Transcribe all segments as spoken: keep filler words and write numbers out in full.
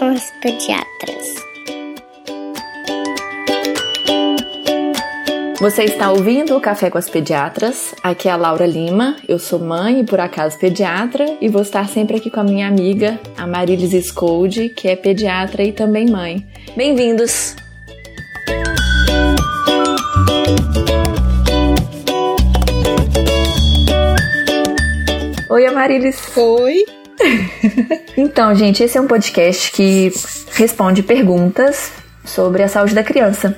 com as Pediatras. Você está ouvindo o Café com as Pediatras. Aqui é a Laura Lima, eu sou mãe e por acaso pediatra, e vou estar sempre aqui com a minha amiga, a Marilis Scoldi, que é pediatra e também mãe. Bem-vindos! Oi, Marilis! Oi! Então, gente, esse é um podcast que responde perguntas sobre a saúde da criança.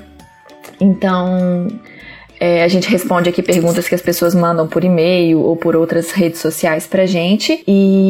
Então, é, a gente responde aqui perguntas que as pessoas mandam por e-mail ou por outras redes sociais pra gente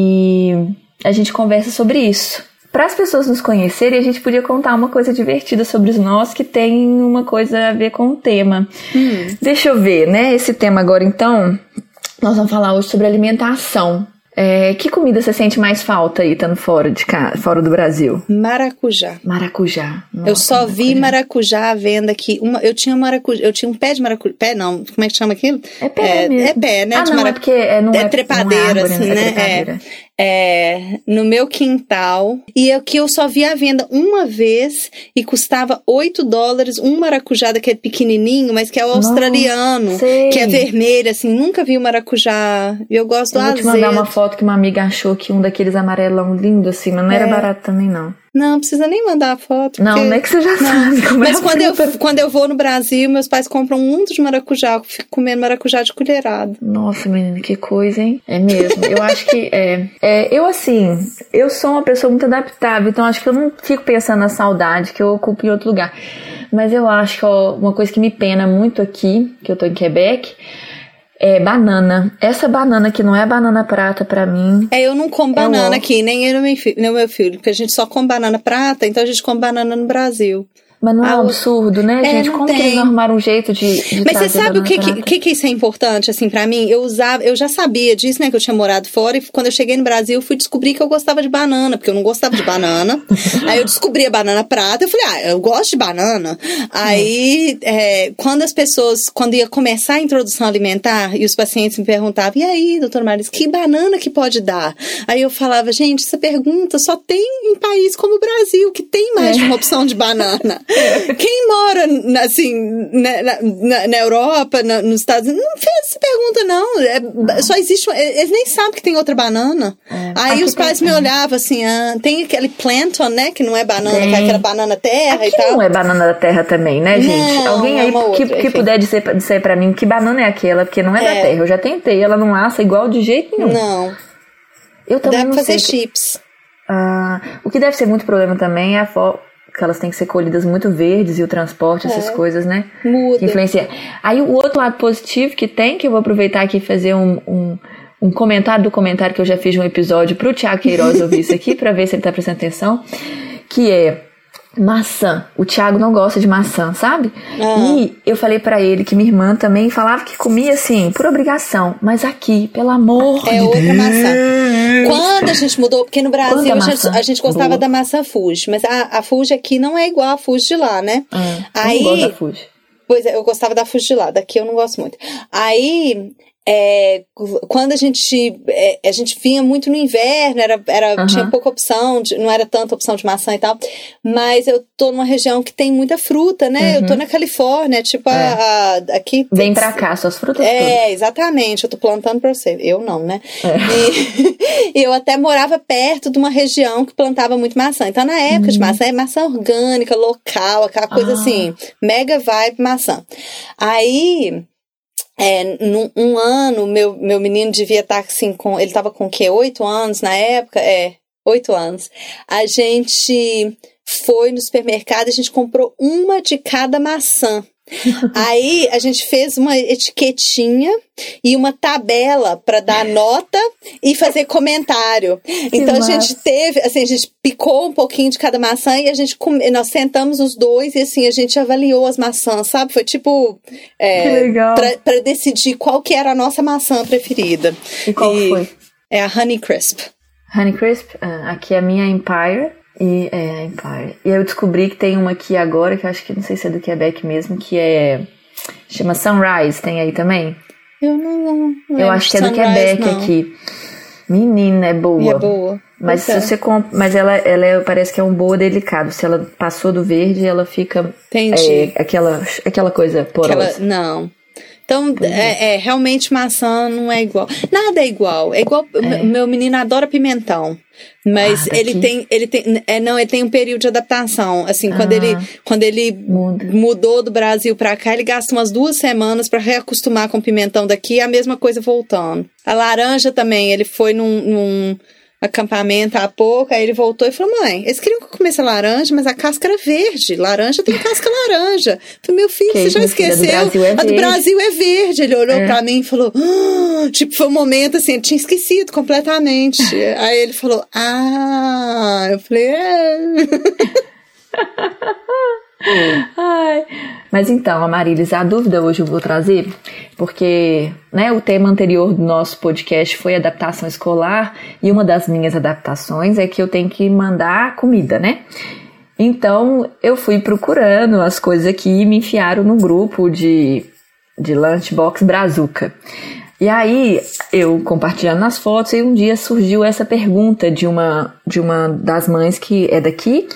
e a gente conversa sobre isso. Para as pessoas nos conhecerem, a gente podia contar uma coisa divertida sobre nós que tem uma coisa a ver com o tema. Hum. Deixa eu ver, né? Esse tema agora, então, nós vamos falar hoje sobre alimentação. É, que comida você sente mais falta aí, estando fora de casa, fora do Brasil? Maracujá. Maracujá. Nossa, eu só maracujá. vi maracujá à venda aqui. Uma, eu tinha maracujá, eu tinha um pé de maracujá. Pé não, como é que chama aquilo? É pé é, mesmo. É pé, né? Ah, de não, marac... é porque é, não é, é trepadeira, não é árvore, assim, né? né? É trepadeira. É. É, no meu quintal, e eu, que eu só vi à venda uma vez e custava oito dólares um maracujá daquele pequenininho, mas que é o australiano, Nossa, sei. Que é vermelho, assim, nunca vi o maracujá, e eu gosto eu do vou azedo. te mandar uma foto que uma amiga achou que um daqueles amarelão lindo assim, mas não é. era barato também não. Não, não precisa nem mandar a foto. Não, porque... não é que você já sabe como Mas é quando eu, fruta. quando eu vou no Brasil, meus pais compram um monte de maracujá, eu fico comendo maracujá de colherada. Nossa, menina, que coisa, hein? É mesmo, eu acho que é, é... Eu, assim, eu sou uma pessoa muito adaptável, então acho que eu não fico pensando na saudade que eu ocupo em outro lugar. Mas eu acho que ó, uma coisa que me pena muito aqui, que eu tô em Quebec... É banana. Essa banana que não é banana prata pra mim. É, eu não como é banana ó. aqui, nem eu nem meu, meu filho, porque a gente só come banana prata, então a gente come banana no Brasil. Mas não é ah, um absurdo, né, é, gente? Como tem. que eles não arrumaram um jeito de, de Mas você sabe o que, que, que que isso é importante, assim, pra mim? Eu usava, eu já sabia disso, né, que eu tinha morado fora, e quando eu cheguei no Brasil, eu fui descobrir que eu gostava de banana, porque eu não gostava de banana. Aí eu descobri a banana prata, eu falei, ah, eu gosto de banana. Aí, é, quando as pessoas, quando ia começar a introdução alimentar, e os pacientes me perguntavam, e aí, doutora Marilis, que banana que pode dar? Aí eu falava, gente, essa pergunta só tem em país como o Brasil, que tem mais é. de uma opção de banana. Quem mora, assim, na, na, na Europa, na, nos Estados Unidos, não fez essa pergunta, não. É, não. Só existe uma, eles nem sabem que tem outra banana. É. Aí aqui os pais tem, me olhavam assim, ah, tem aquele plantain, né, que não é banana, tem. Que é aquela banana terra aqui e tal. Não é banana da terra também, né, gente? Não, Alguém aí outra, que, que puder dizer, dizer pra mim que banana é aquela, porque não é, é da terra. Eu já tentei, ela não assa igual de jeito nenhum. Não. Eu também Dá não pra fazer sei. chips. Ah, o que deve ser muito problema também é a forma que elas têm que ser colhidas muito verdes e o transporte, essas é. coisas, né? Muda. Que influencia. Aí o outro lado positivo que tem, que eu vou aproveitar aqui e fazer um, um, um comentário do comentário que eu já fiz de um episódio pro Thiago Queiroz ouvir isso aqui, pra ver se ele tá prestando atenção, que é maçã. O Thiago não gosta de maçã, sabe? Ah. E eu falei pra ele que minha irmã também falava que comia assim, por obrigação. Mas aqui, pelo amor é de outra Deus. maçã. Quando a gente mudou, porque no Brasil a gente, a gente gostava Boa. da maçã Fuji, mas a, a Fuji aqui não é igual a Fuji de lá, né? Ah, Aí, eu não gosto da Fuji. Pois é, eu gostava da Fuji de lá, daqui eu não gosto muito. Aí... É, quando a gente é, a gente vinha muito no inverno, era, era, uhum. tinha pouca opção, de, não era tanta opção de maçã e tal, mas eu tô numa região que tem muita fruta, né? Uhum. Eu tô na Califórnia, tipo, é. a, a, aqui... Vem pra cá, suas frutas É, todas. exatamente, eu tô plantando pra você, eu não, né? É. E, e eu até morava perto de uma região que plantava muito maçã, então na época uhum. de maçã, é maçã orgânica, local, aquela coisa ah. assim, mega vibe maçã. Aí... É, num um ano, meu, meu menino devia estar assim, com, ele estava com o quê? Oito anos na época? É, oito anos. A gente foi no supermercado, a gente comprou uma de cada maçã. Aí a gente fez uma etiquetinha e uma tabela para dar nota e fazer comentário. Que então massa. A gente teve, assim, a gente picou um pouquinho de cada maçã e a gente come, nós sentamos os dois e assim a gente avaliou as maçãs, sabe? Foi tipo é, para decidir qual que era a nossa maçã preferida. E qual e foi? É a Honey Crisp. Honey Crisp, uh, aqui é a minha Empire. E é, Empire. E eu descobri que tem uma aqui agora, que eu acho que não sei se é do Quebec mesmo, que é... chama Sunrise, tem aí também? Eu não... não eu acho que é do Sunrise, Quebec não. aqui. Menina, é boa. E é boa. Mas, se é. você comp... Mas ela, ela é, parece que é um boa delicado. Se ela passou do verde, ela fica... Entendi. É, aquela, aquela coisa porosa. Aquela... Não. Então, é, é, realmente maçã não é igual. Nada é igual. É igual. É. Meu menino adora pimentão. Mas ah, ele tem. Ele tem é, não, ele tem um período de adaptação. Assim, ah, quando ele, quando ele muda. mudou do Brasil pra cá, ele gasta umas duas semanas pra reacostumar com o pimentão daqui, a mesma coisa voltando. A laranja também, ele foi num. num acampamento há pouco, aí ele voltou e falou, mãe, eles queriam que eu comesse laranja, mas a casca era verde, laranja tem casca laranja. Eu falei, meu filho, que você já esqueceu? A do Brasil é, a do Brasil é verde. Ele olhou é. pra mim e falou, ah! Tipo, foi um momento assim, ele tinha esquecido completamente. Aí ele falou, ah, eu falei, é... Ai. Mas então, Amarilis, a dúvida hoje eu vou trazer, porque né, o tema anterior do nosso podcast foi adaptação escolar, e uma das minhas adaptações é que eu tenho que mandar comida, né? Então, eu fui procurando as coisas aqui e me enfiaram no grupo de, de Lunchbox Brazuca. E aí, eu compartilhando nas fotos, e um dia surgiu essa pergunta de uma, de uma das mães que é daqui.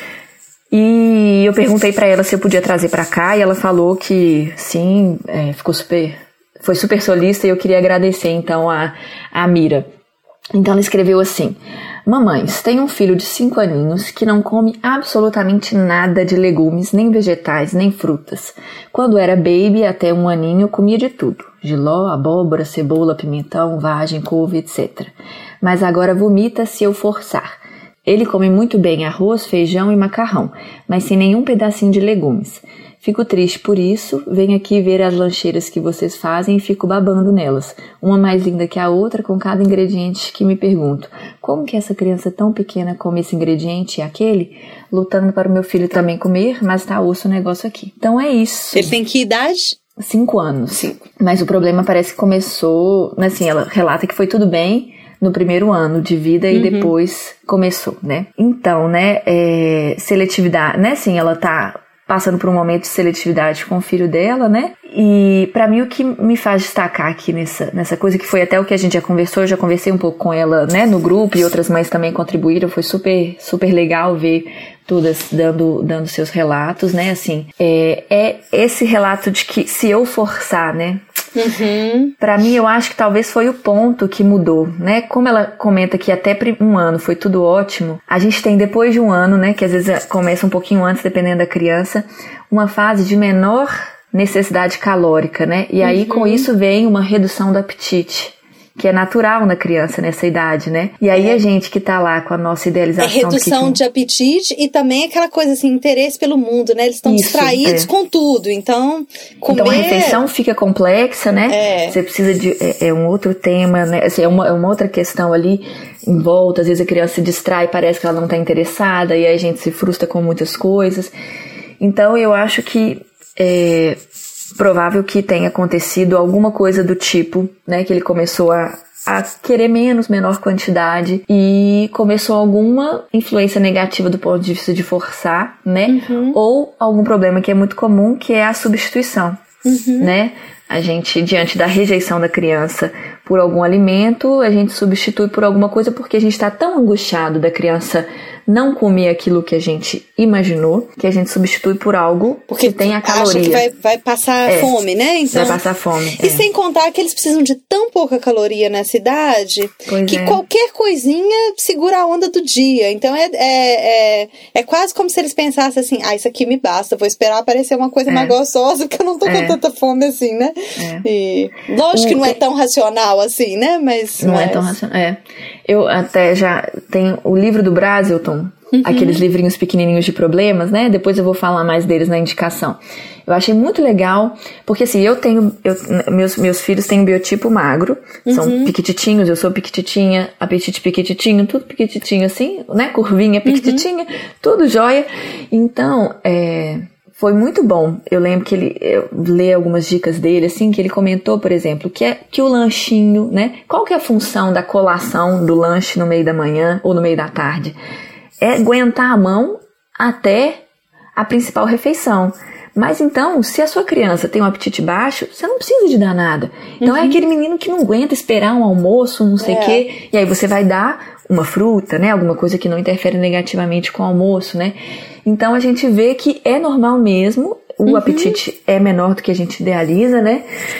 E eu perguntei pra ela se eu podia trazer pra cá, e ela falou que sim, é, ficou super, foi super solícita, e eu queria agradecer então a, a Mira. Então ela escreveu assim: mamães, tenho um filho de cinco aninhos que não come absolutamente nada de legumes, nem vegetais, nem frutas. Quando era baby, até um aninho, comia de tudo: jiló, abóbora, cebola, pimentão, vagem, couve, etcétera. Mas agora vomita se eu forçar. Ele come muito bem arroz, feijão e macarrão, mas sem nenhum pedacinho de legumes. Fico triste por isso, venho aqui ver as lancheiras que vocês fazem e fico babando nelas, uma mais linda que a outra, com cada ingrediente que me pergunto, como que essa criança tão pequena come esse ingrediente e aquele? Lutando para o meu filho também comer, mas tá osso o negócio aqui. Então é isso. Ele tem que idade? Cinco anos. Cinco. Mas o problema parece que começou, assim, ela relata que foi tudo bem no primeiro ano de vida e uhum. depois começou, né? Então, né, é, seletividade, né, assim, ela tá passando por um momento de seletividade com o filho dela, né? E pra mim o que me faz destacar aqui nessa, nessa coisa, que foi até o que a gente já conversou, eu já conversei um pouco com ela, né, no grupo, e outras mães também contribuíram, foi super, super legal ver todas dando, dando seus relatos, né, assim, é, é esse relato de que se eu forçar, né, uhum. pra mim eu acho que talvez foi o ponto que mudou, né, como ela comenta que até um ano foi tudo ótimo, a gente tem depois de um ano, né, que às vezes começa um pouquinho antes, dependendo da criança, uma fase de menor necessidade calórica, né, e aí uhum. com isso vem uma redução do apetite, que é natural na criança nessa idade, né? E aí é. a gente que tá lá com a nossa idealização... É redução de, que... de apetite e também aquela coisa assim, interesse pelo mundo, né? Eles estão distraídos é. com tudo, então comer... Então a refeição fica complexa, né? É. Você precisa de... É, é um outro tema, né? Assim, é, uma, é uma outra questão ali em volta, às vezes a criança se distrai, parece que ela não tá interessada, e aí a gente se frustra com muitas coisas. Então eu acho que... É, provável que tenha acontecido alguma coisa do tipo, né, que ele começou a, a querer menos, menor quantidade, e começou alguma influência negativa do ponto de vista de forçar, né, uhum. ou algum problema que é muito comum, que é a substituição, uhum. né, a gente, diante da rejeição da criança por algum alimento, a gente substitui por alguma coisa porque a gente está tão angustiado da criança não comer aquilo que a gente imaginou, que a gente substitui por algo porque que tem a caloria. Acha que vai, vai passar é, fome, né? Então, vai passar fome. E é. sem contar que eles precisam de tão pouca caloria nessa idade, pois que é. qualquer coisinha segura a onda do dia. Então é, é, é, é quase como se eles pensassem assim, ah, isso aqui me basta, vou esperar aparecer uma coisa é. mais gostosa, porque eu não tô é. com tanta fome assim, né? É. E, lógico o, que não é tão racional assim, né? Mas, não mas... é tão racional, é. Eu até já tenho o livro do Brasilton, uhum. aqueles livrinhos pequenininhos de problemas, né? Depois eu vou falar mais deles na indicação. Eu achei muito legal, porque assim, eu tenho, eu, meus, meus filhos têm um biotipo magro, uhum. são piquititinhos, eu sou piquititinha, apetite piquititinho, tudo piquititinho assim, né? Curvinha piquititinha, uhum. tudo jóia. Então, é... foi muito bom. Eu lembro que ele, eu li algumas dicas dele, assim, que ele comentou, por exemplo, que é que o lanchinho, né? Qual que é a função da colação do lanche no meio da manhã ou no meio da tarde? É aguentar a mão até a principal refeição. Mas então, se a sua criança tem um apetite baixo, você não precisa de dar nada. Então uhum. é aquele menino que não aguenta esperar um almoço, não sei o é. quê, e aí você vai dar uma fruta, né? Alguma coisa que não interfere negativamente com o almoço, né? Então a gente vê que é normal mesmo, o uhum. apetite é menor do que a gente idealiza, né?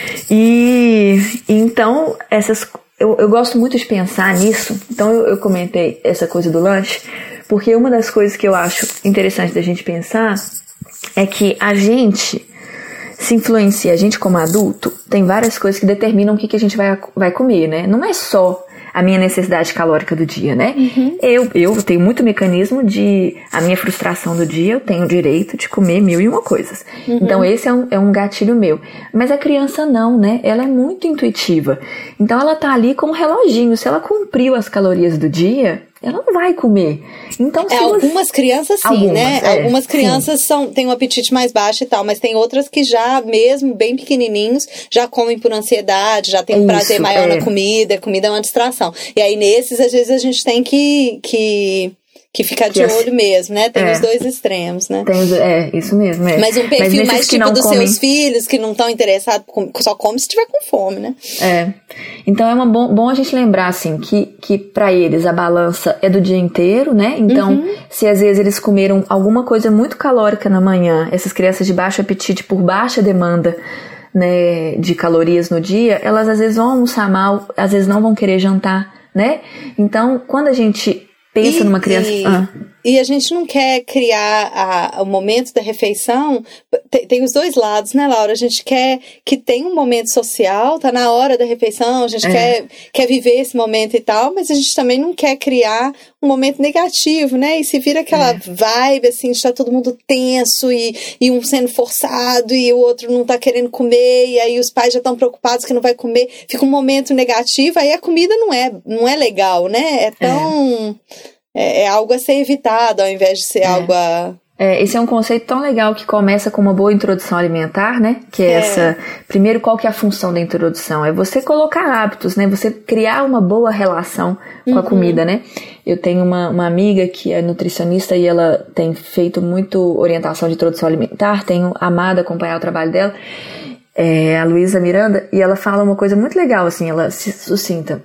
E, e então, essas, eu, eu gosto muito de pensar nisso. Então eu, eu comentei essa coisa do lanche, porque uma das coisas que eu acho interessante da gente pensar é que a gente se influencia, a gente como adulto, tem várias coisas que determinam o que, que a gente vai, vai comer, né? Não é só a minha necessidade calórica do dia, né? Uhum. Eu, eu tenho muito mecanismo de... A minha frustração do dia, eu tenho o direito de comer mil e uma coisas. Uhum. Então, esse é um, é um gatilho meu. Mas a criança não, né? Ela é muito intuitiva. Então, ela tá ali com um reloginho. Se ela cumpriu as calorias do dia, ela não vai comer. Então, se é, você... Algumas crianças sim, algumas, né? É, algumas crianças são, têm um apetite mais baixo e tal, mas tem outras que já, mesmo bem pequenininhos, já comem por ansiedade, já tem um Isso, prazer maior é. na comida, a comida é uma distração. E aí, nesses, às vezes, a gente tem que... que... Que ficar de que olho assim, mesmo, né? Tem é, os dois extremos, né? Tem, é, isso mesmo. É. Mas um perfil Mas mais tipo dos comem... seus filhos, que não estão interessados, só come se tiver com fome, né? É. Então é uma bom, bom a gente lembrar, assim, que, que pra eles a balança é do dia inteiro, né? Então, uhum. se às vezes eles comeram alguma coisa muito calórica na manhã, essas crianças de baixo apetite por baixa demanda, né, de calorias no dia, elas às vezes vão almoçar mal, às vezes não vão querer jantar, né? Então, quando a gente pensa e, numa criança... E, ah. e a gente não quer criar a, o momento da refeição... Tem, tem os dois lados, né, Laura? A gente quer que tenha um momento social, tá na hora da refeição, a gente é. quer, quer viver esse momento e tal, mas a gente também não quer criar um momento negativo, né? E se vira aquela é. vibe, assim, de tá todo mundo tenso e, e um sendo forçado e o outro não tá querendo comer, e aí os pais já estão preocupados que não vai comer. Fica um momento negativo, aí a comida não é, não é legal, né? É tão... É, é algo a ser evitado, ao invés de ser é. algo a... É, esse é um conceito tão legal que começa com uma boa introdução alimentar, né? Que é, é essa... Primeiro, qual que é a função da introdução? É você colocar hábitos, né? Você criar uma boa relação com uhum. a comida, né? Eu tenho uma, uma amiga que é nutricionista e ela tem feito muito orientação de introdução alimentar. Tenho amado acompanhar o trabalho dela. É a Luísa Miranda. E ela fala uma coisa muito legal, assim. Ela se sucinta.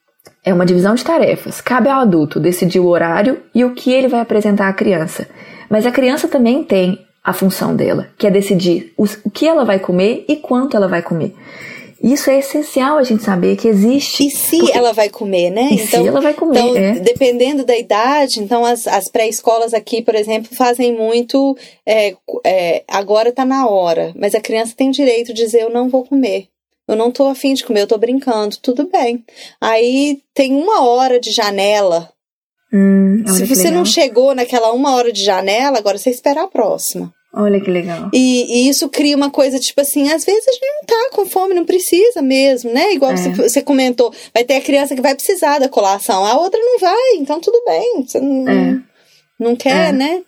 É uma divisão de tarefas. Cabe ao adulto decidir o horário e o que ele vai apresentar à criança. Mas a criança também tem a função dela, que é decidir o que ela vai comer e quanto ela vai comer. Isso é essencial a gente saber que existe... E se porque... ela vai comer, né? E então, se ela vai comer, então, é. Dependendo da idade, então as, as pré-escolas aqui, por exemplo, fazem muito... É, é, agora tá na hora, mas a criança tem o direito de dizer eu não vou comer. Eu não tô afim de comer, eu tô brincando, tudo bem. Aí tem uma hora de janela. Hum, Se você legal. não chegou naquela uma hora de janela, agora você espera a próxima. Olha que legal. E, e isso cria uma coisa, tipo assim, às vezes a gente não tá com fome, não precisa mesmo, né? Igual é. você, você comentou, vai ter a criança que vai precisar da colação, a outra não vai, então tudo bem. Você não, é. não quer, é. né?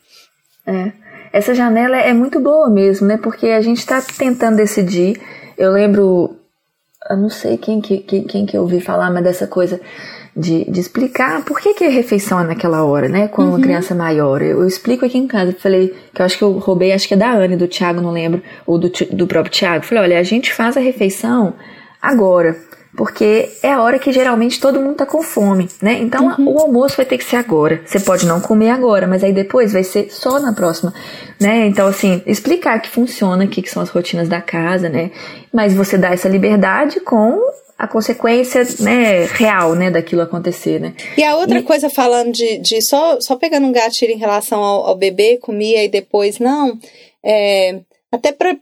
É. Essa janela é muito boa mesmo, né? Porque a gente tá tentando decidir. Eu lembro... Eu não sei quem que, quem, quem que eu ouvi falar, mas dessa coisa de, de explicar por que, que a refeição é naquela hora, né? Com uma uhum. criança maior. Eu, eu explico aqui em casa. Falei, que eu acho que eu roubei, acho que é da Anne, do Thiago, não lembro, ou do, do próprio Thiago. Falei, olha, a gente faz a refeição agora, porque é a hora que geralmente todo mundo tá com fome, né? Então uhum. o almoço vai ter que ser agora. Você pode não comer agora, mas aí depois vai ser só na próxima, né? Então, assim, explicar que funciona, o que, que são as rotinas da casa, né? Mas você dá essa liberdade com a consequência, né, real, né, daquilo acontecer, né? E a outra e... coisa, falando de, de só, só pegando um gatilho em relação ao, ao bebê, comia e depois não, é... Até para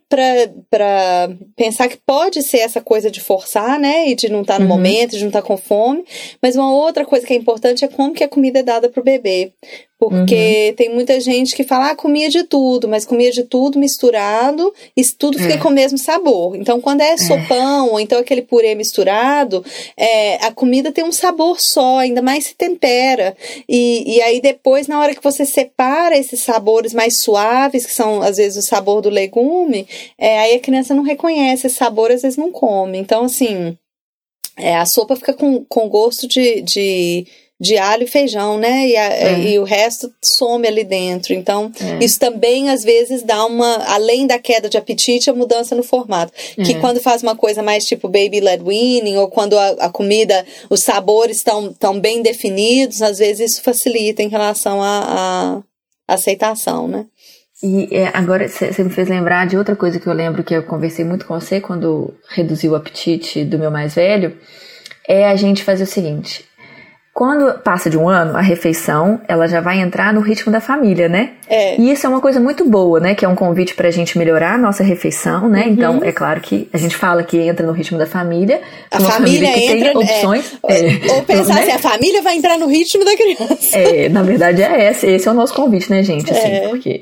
pensar que pode ser essa coisa de forçar, né? E de não estar no uhum. momento, de não estar com fome. Mas uma outra coisa que é importante é como que a comida é dada pro bebê. Porque uhum. tem muita gente que fala, ah, comia de tudo, mas comia de tudo misturado e tudo fica é. com o mesmo sabor. Então, quando é sopão, é. ou então aquele purê misturado, é, a comida tem um sabor só, ainda mais se tempera. E, e aí depois, na hora que você separa esses sabores mais suaves, que são, às vezes, o sabor do legume, é, aí a criança não reconhece esse sabor, às vezes não come. Então, assim, é, a sopa fica com, com gosto de... de de alho e feijão, né? E, a, é. e o resto some ali dentro. Então, é. isso também, às vezes, dá uma... Além da queda de apetite, a mudança no formato. É. Que quando faz uma coisa mais tipo baby led weaning, ou quando a, a comida, os sabores estão tão bem definidos, às vezes isso facilita em relação à aceitação, né? E é, agora você me fez lembrar de outra coisa que eu lembro que eu conversei muito com você quando reduzi o apetite do meu mais velho, é a gente fazer o seguinte: quando passa de um ano, a refeição, ela já vai entrar no ritmo da família, né? É. E isso é uma coisa muito boa, né? Que é um convite pra gente melhorar a nossa refeição, né? Uhum. Então, é claro que a gente fala que entra no ritmo da família. A família, família que entra... tem opções. É, é, ou pensar né? assim, a família vai entrar no ritmo da criança. É, na verdade é esse. Esse é o nosso convite, né, gente? Assim, é. porque...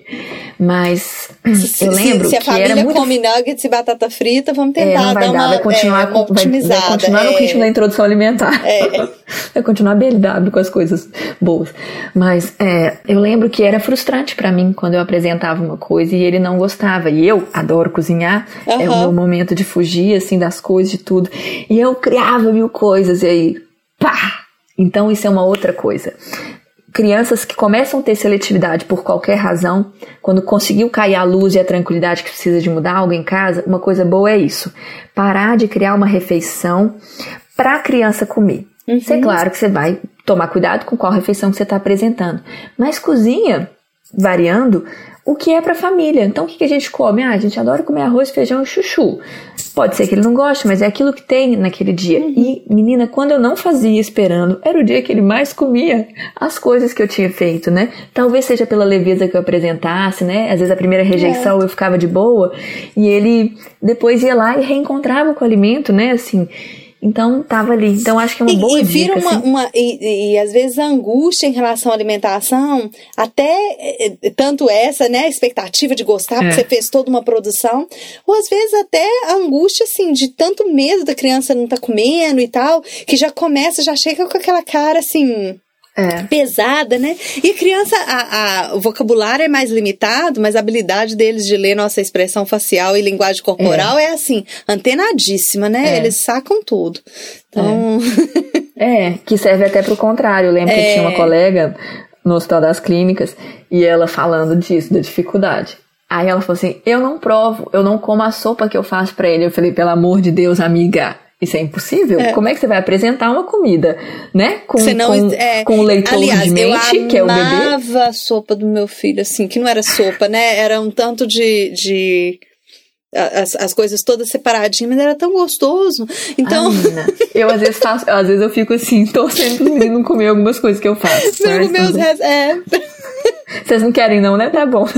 Mas se, eu lembro se, se que era muito... Se a família come nuggets e batata frita, vamos tentar é, não vai dar, dar, uma, vai continuar, é, uma com, vai, vai continuar é. no ritmo da introdução alimentar. É. Vai continuar B L W com as coisas boas. Mas é, eu lembro que era frustrante pra mim quando eu apresentava uma coisa e ele não gostava. E eu adoro cozinhar, uhum. é o meu momento de fugir, assim, das coisas, de tudo. E eu criava mil coisas e aí, pá! Então isso é uma outra coisa. Crianças que começam a ter seletividade por qualquer razão, quando conseguiu cair a luz e a tranquilidade que precisa de mudar algo em casa, uma coisa boa é isso. Parar de criar uma refeição pra criança comer. Uhum. Isso é claro que você vai tomar cuidado com qual refeição que você está apresentando. Mas cozinha, variando, o que é para a família. Então, o que, que a gente come? Ah, a gente adora comer arroz, feijão e chuchu. Pode ser que ele não goste, mas é aquilo que tem naquele dia. Uhum. E, menina, quando eu não fazia esperando, era o dia que ele mais comia as coisas que eu tinha feito, né? Talvez seja pela leveza que eu apresentasse, né? Às vezes a primeira rejeição é. eu ficava de boa. E ele depois ia lá e reencontrava com o alimento, né? Assim... Então, tava ali. Então, acho que é uma e, boa e vira dica. Uma, assim. uma, e, e, às vezes, a angústia em relação à alimentação, até, tanto essa, né, a expectativa de gostar, é. porque você fez toda uma produção, ou às vezes até a angústia, assim, de tanto medo da criança não estar tá comendo e tal, que já começa, já chega com aquela cara, assim... É. pesada, né? E a criança, a, a, o vocabulário é mais limitado, mas a habilidade deles de ler nossa expressão facial e linguagem corporal é, é assim, antenadíssima, né? É. Eles sacam tudo. Então... É, é que serve até pro contrário. Eu lembro é. que tinha uma colega no Hospital das Clínicas e ela falando disso, da dificuldade. Aí ela falou assim, eu não provo, eu não como a sopa que eu faço pra ele. Eu falei, pelo amor de Deus, amiga... Isso é impossível? É. Como é que você vai apresentar uma comida, né? Com, não, com, é, com o leitor aliás, de mente, que é o bebê. Eu amava a sopa do meu filho, assim, que não era sopa, né? Era um tanto de... de... As, as coisas todas separadinhas, mas era tão gostoso. Então... Ah, eu às vezes faço, às vezes eu fico assim, torcendo pro menino não comer algumas coisas que eu faço. Não comer os restos, é. Vocês não querem não, né? Tá bom.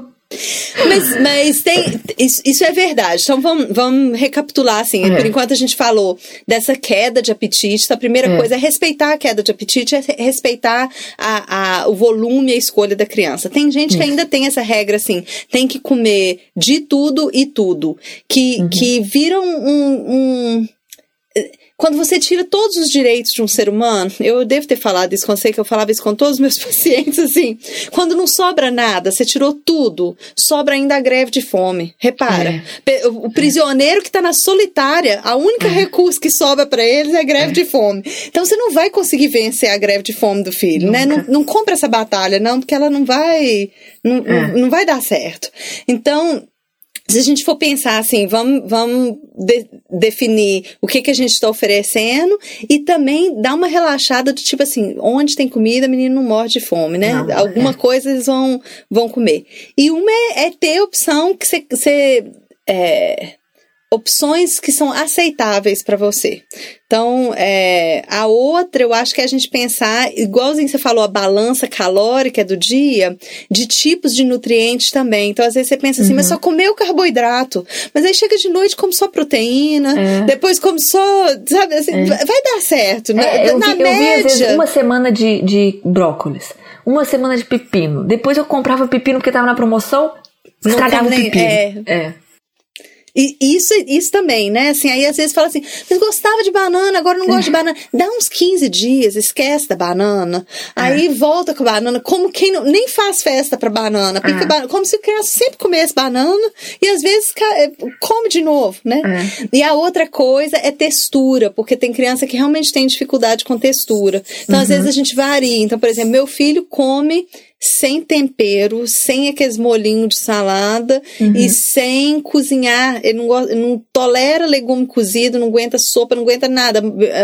Mas, mas tem, isso, isso é verdade. Então vamos, vamos recapitular assim. É. Por enquanto a gente falou dessa queda de apetite. A primeira é. coisa é respeitar a queda de apetite, é respeitar a, a, o volume e a escolha da criança. Tem gente isso. que ainda tem essa regra assim, tem que comer de tudo e tudo, que, uhum. que viram um, um quando você tira todos os direitos de um ser humano, eu devo ter falado isso com você, que eu falava isso com todos os meus pacientes, assim, quando não sobra nada, você tirou tudo, sobra ainda a greve de fome. Repara, é. o, o prisioneiro que está na solitária, a única é. recurso que sobra para eles é a greve é. de fome. Então você não vai conseguir vencer a greve de fome do filho, Nunca. né? Não, não compra essa batalha, não, porque ela não vai, não, é. não vai dar certo. Então... Se a gente for pensar assim, vamos, vamos de, definir o que, que a gente está oferecendo e também dar uma relaxada do tipo assim, onde tem comida, menino não morre de fome, né? Não, Alguma é. coisa eles vão, vão comer. E uma é, é ter opção que você... É, opções que são aceitáveis para você. Então, é, a outra, eu acho que é a gente pensar, igualzinho você falou, a balança calórica do dia, de tipos de nutrientes também. Então, às vezes você pensa assim, uhum. mas só comeu carboidrato. Mas aí chega de noite, come só proteína, é. depois come só, sabe, assim, é. vai dar certo. É, eu Na vi, média... Eu vi, às vezes, uma semana de, de brócolis, uma semana de pepino. Depois eu comprava pepino porque tava na promoção, estragava o pepino. É... é. E isso, isso também, né? Assim, aí às vezes fala assim, mas gostava de banana, agora não gosto de banana. Dá uns quinze dias, esquece da banana. Aí é. volta com a banana, como quem não, nem faz festa pra banana. Pica é. banana, como se a criança sempre comesse banana e às vezes come de novo, né? É. E a outra coisa é textura, porque tem criança que realmente tem dificuldade com textura. Então, uhum. às vezes a gente varia. Então, por exemplo, meu filho come sem tempero, sem aqueles molhinhos de salada uhum. e sem cozinhar. Ele não, gosta, não tolera legume cozido, não aguenta sopa, não aguenta nada.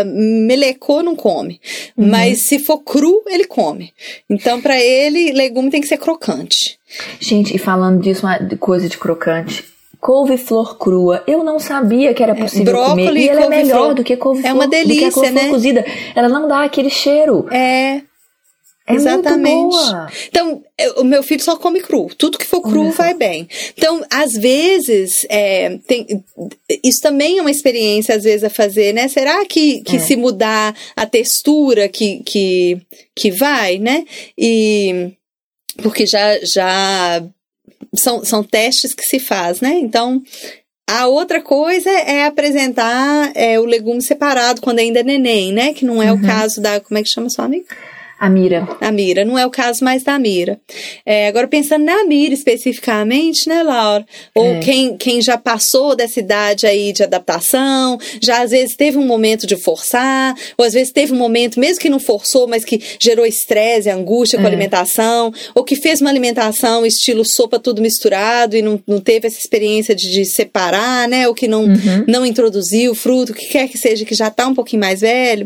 Melecou, não come. Uhum. Mas se for cru, ele come. Então, pra ele, legume tem que ser crocante. Gente, e falando disso, uma coisa de crocante, couve-flor crua, eu não sabia que era possível é, comer. E ela é melhor do que couve-flor, é uma delícia, do que a couve-flor né? cozida. Ela não dá aquele cheiro. É... É Exatamente. Muito boa. Então, eu, o meu filho só come cru. Tudo que for cru Olha vai só. bem. Então, às vezes, é, tem, isso também é uma experiência, às vezes, a fazer, né? Será que, que é. se mudar a textura que, que, que vai, né? E, porque já, já são, são testes que se faz, né? Então, a outra coisa é apresentar é, o legume separado quando ainda é neném, né? Que não é uhum. o caso da... Como é que chama sua amiga? A Mira. A Mira, não é o caso mais da Mira. É, agora, pensando na Mira especificamente, né, Laura? Ou é. quem, quem já passou dessa idade aí de adaptação, já às vezes teve um momento de forçar, ou às vezes teve um momento, mesmo que não forçou, mas que gerou estresse, angústia com a é. alimentação, ou que fez uma alimentação estilo sopa tudo misturado e não, não teve essa experiência de, de separar, né? Ou que não, uhum. não introduziu fruto, o que quer que seja, que já tá um pouquinho mais velho.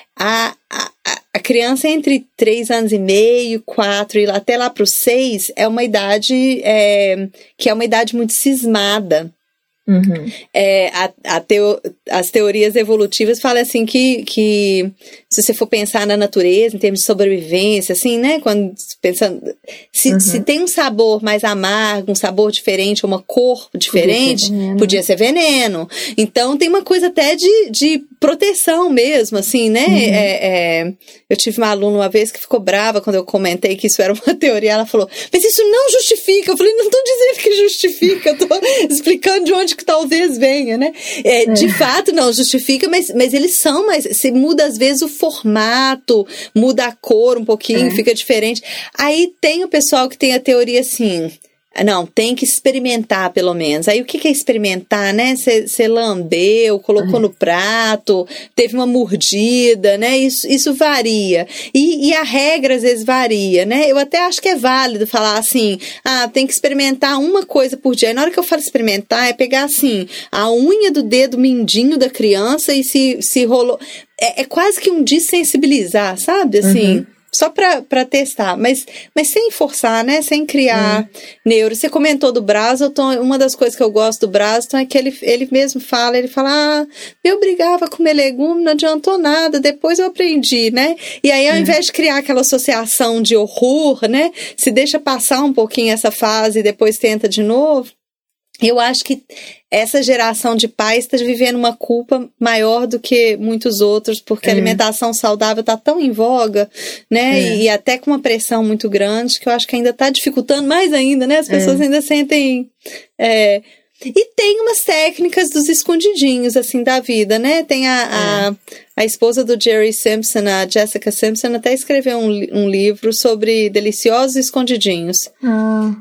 A, a, a criança entre três anos e meio, quatro e até lá para os seis é uma idade é, que é uma idade muito cismada. Uhum. É, a, a teo, as teorias evolutivas falam assim que, que se você for pensar na natureza em termos de sobrevivência, assim, né? Quando pensando, se, uhum. se tem um sabor mais amargo, um sabor diferente, uma cor diferente, podia ser, podia ser veneno. Então tem uma coisa até de, de proteção mesmo, assim, né? Uhum. É, é, eu tive uma aluna uma vez que ficou brava quando eu comentei que isso era uma teoria. Ela falou, mas isso não justifica. Eu falei, não estou dizendo que justifica, estou explicando de onde que talvez venha, né? É, é. De fato, não justifica, mas, mas eles são, mas se muda às vezes o formato, muda a cor um pouquinho, é. fica diferente. Aí tem o pessoal que tem a teoria assim... Não, tem que experimentar pelo menos. Aí o que, que é experimentar, né? Você lambeu, colocou uhum. no prato, teve uma mordida, né? Isso, isso varia. E, e a regra às vezes varia, né? Eu até acho que é válido falar assim, ah, tem que experimentar uma coisa por dia. E na hora que eu falo experimentar, é pegar assim, a unha do dedo mindinho da criança e se, se rolou... É, é quase que um desensibilizar, sabe? Assim... Uhum. Só pra, pra testar, mas, mas sem forçar, né? Sem criar hum. neuro. Você comentou do Brazelton, uma das coisas que eu gosto do Brazelton é que ele, ele mesmo fala, ele fala, ah, me obrigava a comer legume, não adiantou nada, depois eu aprendi, né? E aí, ao hum. invés de criar aquela associação de horror, né? Se deixa passar um pouquinho essa fase e depois tenta de novo. Eu acho que essa geração de pais está vivendo uma culpa maior do que muitos outros, porque é. a alimentação saudável está tão em voga, né? É. E, e até com uma pressão muito grande, que eu acho que ainda está dificultando mais ainda, né? As pessoas é. ainda sentem... É, e tem umas técnicas dos escondidinhos, assim, da vida, né? Tem a, a, a esposa do Jerry Simpson, a Jessica Simpson, até escreveu um, um livro sobre deliciosos escondidinhos. Ah.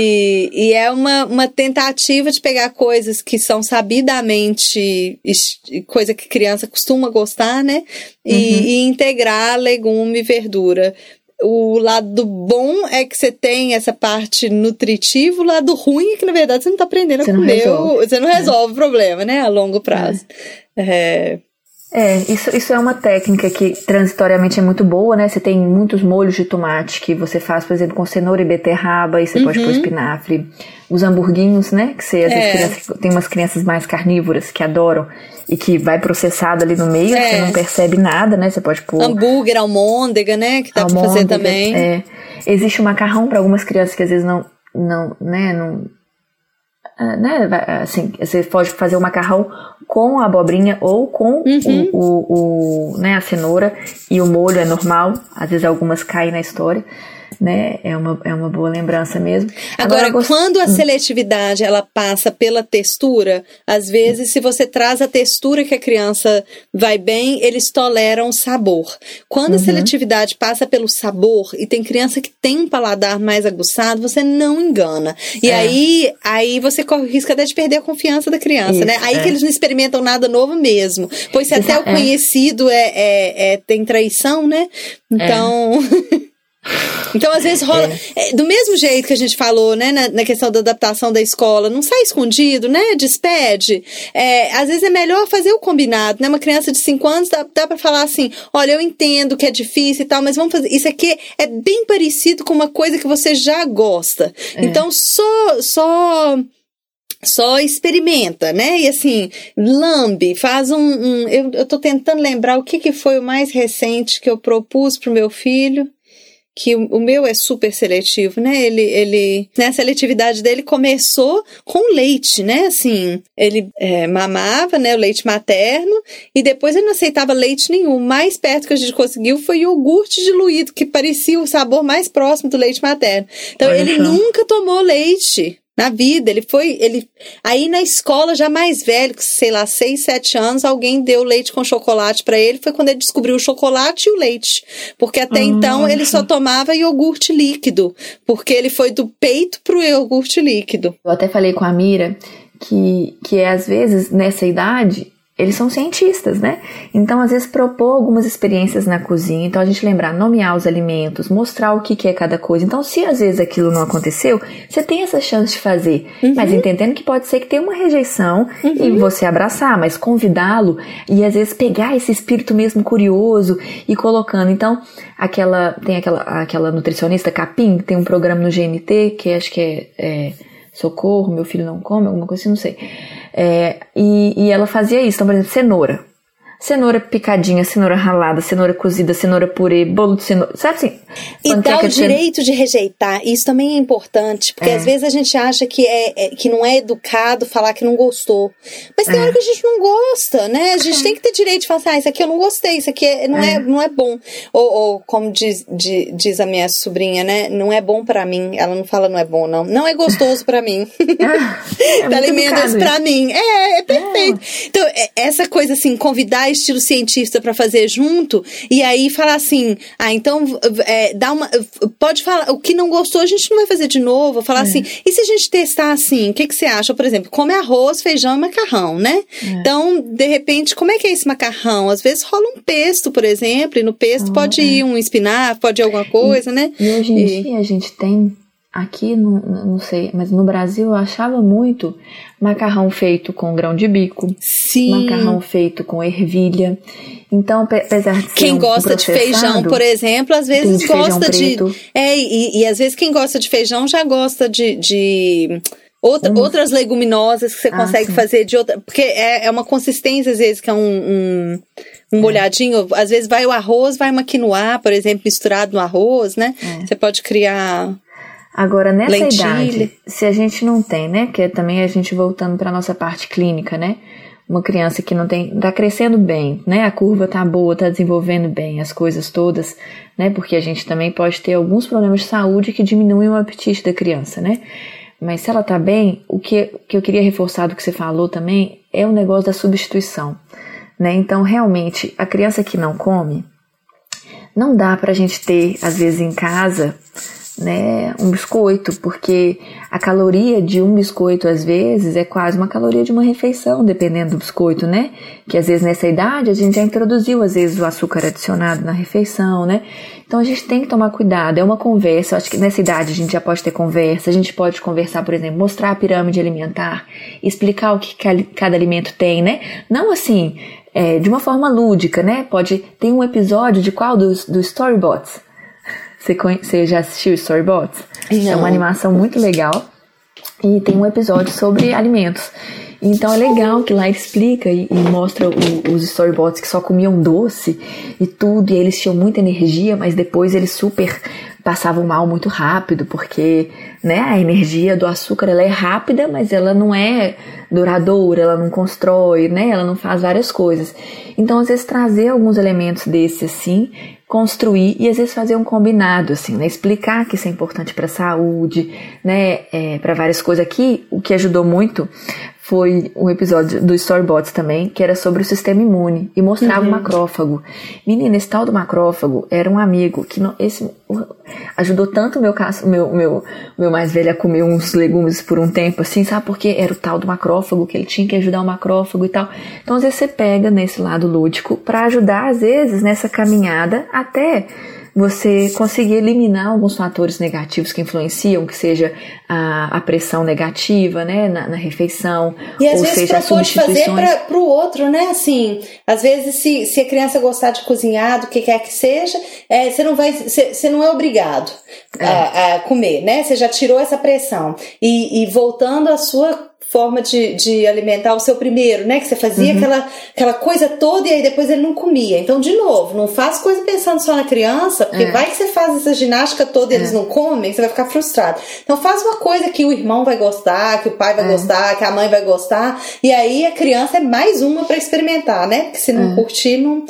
E, e é uma, uma tentativa de pegar coisas que são sabidamente coisa que criança costuma gostar, né? E, uhum. e integrar legume e verdura. O lado bom é que você tem essa parte nutritiva, o lado ruim é que, na verdade, você não está aprendendo você a comer. Não o, você não resolve é. o problema, né? A longo prazo. É, é isso, isso é uma técnica que transitoriamente é muito boa, né? Você tem muitos molhos de tomate que você faz, por exemplo, com cenoura e beterraba, e você uhum. pode pôr espinafre. Os hamburguinhos, né? Que você, às vezes, é. crianças, tem umas crianças mais carnívoras que adoram e que vai processado ali no meio, é. você não percebe nada, né? Você pode pôr... Hambúrguer, almôndega, né? Que dá almôndega, pra fazer também. É. Existe o macarrão para algumas crianças que às vezes não... não né? Não, né? Assim, você pode fazer o macarrão com a abobrinha ou com uhum. o, o, o, né? a cenoura, e o molho é normal. Às vezes algumas caem na história. né? É uma, é uma boa lembrança mesmo. Agora, Agora gost... quando a seletividade ela passa pela textura, às vezes, se você traz a textura que a criança vai bem, eles toleram o sabor. Quando uhum. a seletividade passa pelo sabor, e tem criança que tem um paladar mais aguçado, você não engana. E é. aí, aí você corre o risco até de perder a confiança da criança, Isso, né? Aí é. que eles não experimentam nada novo mesmo. Pois se até o conhecido é, é, é, tem traição, né? Então... É. Então, às vezes rola, é. do mesmo jeito que a gente falou, né, na, na questão da adaptação da escola, não sai escondido, né, despede, é, às vezes é melhor fazer o combinado, né, uma criança de cinco anos dá, dá pra falar assim, olha, eu entendo que é difícil e tal, mas vamos fazer, isso aqui é bem parecido com uma coisa que você já gosta, é. então só, só... Só experimenta, né? E assim, lambe, faz um... um eu, eu tô tentando lembrar o que, que foi o mais recente que eu propus pro meu filho, que o, o meu é super seletivo, né? Ele, ele, né? A seletividade dele começou com leite, né? Assim, ele é, mamava, né? O leite materno, e depois ele não aceitava leite nenhum. O mais perto que a gente conseguiu foi iogurte diluído, que parecia o sabor mais próximo do leite materno. Então, Olha ele só. nunca tomou leite na vida, ele foi, ele, aí na escola já mais velho, sei lá, seis, sete anos, alguém deu leite com chocolate pra ele, foi quando ele descobriu o chocolate e o leite, porque até uhum. então ele só tomava iogurte líquido, porque ele foi do peito pro iogurte líquido. Eu até falei com a Mira que, que às vezes nessa idade eles são cientistas, né? Então, às vezes, propor algumas experiências na cozinha. Então, a gente lembrar, nomear os alimentos, mostrar o que, que é cada coisa. Então, se às vezes aquilo não aconteceu, você tem essa chance de fazer. Uhum. Mas entendendo que pode ser que tenha uma rejeição uhum. e você abraçar, mas convidá-lo e às vezes pegar esse espírito mesmo curioso e colocando. Então, aquela, tem aquela, aquela nutricionista Capim, que tem um programa no G N T, que acho que é... é Socorro, meu filho não come, alguma coisa assim, não sei. É, e, e ela fazia isso. Então, por exemplo, cenoura. Cenoura picadinha, cenoura ralada, cenoura cozida, cenoura purê, bolo de cenoura, sabe assim? E dá o direito de rejeitar, isso também é importante, porque é. às vezes a gente acha que, é, é, que não é educado falar que não gostou, mas tem é. hora que a gente não gosta, né? A gente é. tem que ter direito de falar assim, ah, isso aqui eu não gostei, isso aqui é, não, é. É, não é bom. Ou, ou como diz, de, diz a minha sobrinha, né? Não é bom pra mim, ela não fala não é bom, não. Não é gostoso pra mim. Ah, é alimentos pra mim. É, é perfeito. É. Então, essa coisa assim, convidar estilo cientista para fazer junto, e aí falar assim, ah, então é, dá uma, pode falar, o que não gostou a gente não vai fazer de novo, falar é. assim, e se a gente testar assim, o que que você acha? Por exemplo, come arroz, feijão e macarrão, né? É. Então, de repente, como é que é esse macarrão? Às vezes rola um pesto, por exemplo, e no pesto oh, pode é. ir um espinafre, pode ir alguma coisa, e, né? E hoje em e... dia a gente tem aqui, não, não sei, mas no Brasil eu achava muito macarrão feito com grão de bico, Sim. macarrão feito com ervilha. Então, apesar de ser quem um gosta de feijão, por exemplo, às vezes gosta de... É, e, e às vezes quem gosta de feijão já gosta de... de... Outra, hum. Outras leguminosas que você ah, consegue sim. fazer de outra... Porque é, é uma consistência, às vezes, que é um... um Um molhadinho, é. às vezes vai o arroz, vai uma quinoa, por exemplo, misturado no arroz, né? É. Você pode criar... Agora, nessa lentilha. idade, se a gente não tem, né, que é também a gente voltando para nossa parte clínica, né, uma criança que não tem, tá crescendo bem, né, a curva tá boa, tá desenvolvendo bem as coisas todas, né, porque a gente também pode ter alguns problemas de saúde que diminuem o apetite da criança, né, mas se ela tá bem, o que, que eu queria reforçar do que você falou também é o negócio da substituição, né, então realmente a criança que não come, não dá pra gente ter, às vezes em casa, né, um biscoito, porque a caloria de um biscoito às vezes é quase uma caloria de uma refeição, dependendo do biscoito, né, que às vezes nessa idade a gente já introduziu às vezes o açúcar adicionado na refeição, né, então a gente tem que tomar cuidado, é uma conversa, eu acho que nessa idade a gente já pode ter conversa, a gente pode conversar, por exemplo, mostrar a pirâmide alimentar, explicar o que cada alimento tem, né, não assim, é, de uma forma lúdica, né, pode, tem um episódio de qual dos do Storybots. Você, conhe... Você já assistiu Storybots? Não. É uma animação muito legal e tem um episódio sobre alimentos. Então é legal que lá ele explica e, e mostra o, os Storybots que só comiam doce e tudo, e eles tinham muita energia, mas depois eles super passavam mal muito rápido, porque, né, a energia do açúcar ela é rápida, mas ela não é duradoura, ela não constrói, né, ela não faz várias coisas. Então, às vezes, trazer alguns elementos desses, assim, construir e, às vezes, fazer um combinado, assim, né, explicar que isso é importante para a saúde, né, é, para várias coisas aqui. O que ajudou muito foi um episódio do Storybots também, que era sobre o sistema imune, e mostrava uhum. o macrófago. Menina, esse tal do macrófago era um amigo que não, esse, ajudou tanto o meu, meu, meu, meu mais velho a comer uns legumes por um tempo, assim, sabe? Porque era o tal do macrófago, que ele tinha que ajudar o macrófago e tal. Então, às vezes, você pega nesse lado lúdico para ajudar, às vezes, nessa caminhada até você conseguir eliminar alguns fatores negativos que influenciam, que seja a, a pressão negativa, né, na, na refeição, e às ou vezes seja, as substituições. fazer para o outro, né, assim, às vezes se, se a criança gostar de cozinhar, do que quer que seja, é, você não vai, você, você não é obrigado é. a, a comer, né, você já tirou essa pressão, e, e voltando à sua forma de, de alimentar o seu primeiro, né? Que você fazia uhum. aquela, aquela coisa toda e aí depois ele não comia. Então, de novo, não faz coisa pensando só na criança, porque é. vai que você faz essa ginástica toda e é. eles não comem, você vai ficar frustrado. Então, faz uma coisa que o irmão vai gostar, que o pai vai é. gostar, que a mãe vai gostar, e aí a criança é mais uma para experimentar, né? Porque se não é. curtir, não...